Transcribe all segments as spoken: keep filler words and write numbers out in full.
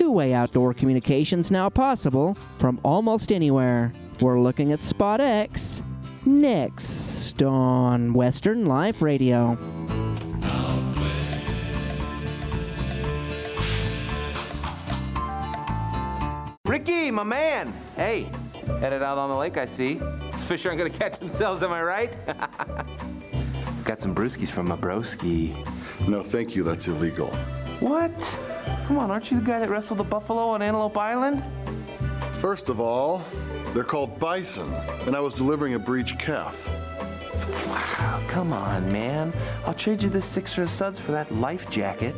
two-way outdoor communications now possible from almost anywhere. We're looking at Spot X next on Western Life Radio. Ricky, my man! Hey, headed out on the lake, I see. These fish aren't gonna catch themselves, am I right? Got some brewskis from my broski. No, thank you, that's illegal. What? Come on, aren't you the guy that wrestled the buffalo on Antelope Island? First of all, they're called bison, and I was delivering a breech calf. Wow, come on, man. I'll trade you this six row suds for that life jacket.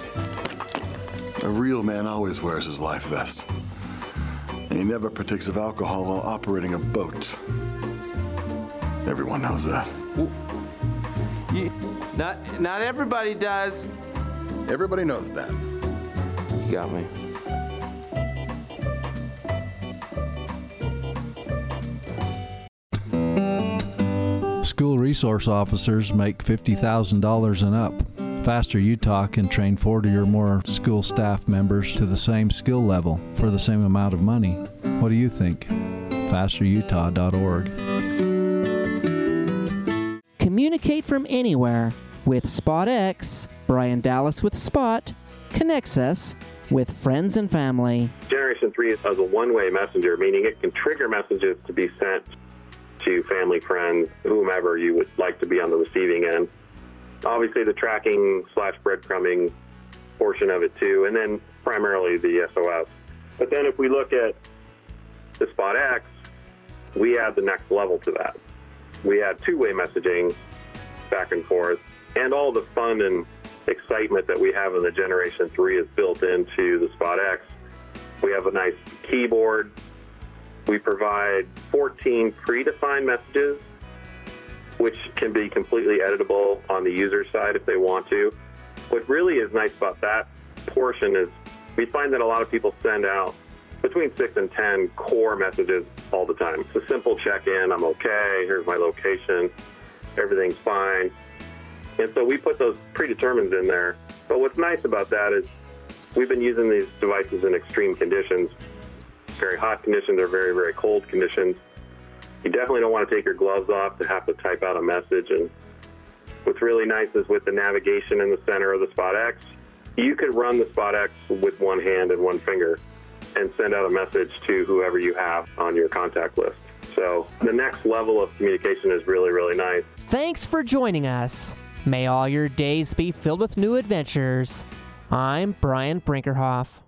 A real man always wears his life vest. And he never partakes of alcohol while operating a boat. Everyone knows that. You, not, not everybody does. Everybody knows that. You got me. School resource officers make fifty thousand dollars and up. Faster Utah can train forty or more school staff members to the same skill level for the same amount of money. What do you think? faster utah dot org. Communicate from anywhere with Spot X. Brian Dallas with Spot connects us with friends and family. Generation three is a one-way messenger, meaning it can trigger messages to be sent to family, friends, whomever you would like to be on the receiving end. Obviously, the tracking slash breadcrumbing portion of it too, and then primarily the S O S. But then if we look at the Spot X, we add the next level to that. We add two-way messaging back and forth, and all the fun and excitement that we have in the Generation three is built into the Spot X. We have a nice keyboard. We provide fourteen predefined messages, which can be completely editable on the user side if they want to. What really is nice about that portion is we find that a lot of people send out between six and ten core messages all the time. It's a simple check-in, I'm okay, here's my location, everything's fine. And so we put those predetermined in there. But what's nice about that is we've been using these devices in extreme conditions, very hot conditions or very, very cold conditions. You definitely don't want to take your gloves off to have to type out a message. And what's really nice is with the navigation in the center of the Spot X, you could run the Spot X with one hand and one finger and send out a message to whoever you have on your contact list. So the next level of communication is really, really nice. Thanks for joining us. May all your days be filled with new adventures. I'm Brian Brinkerhoff.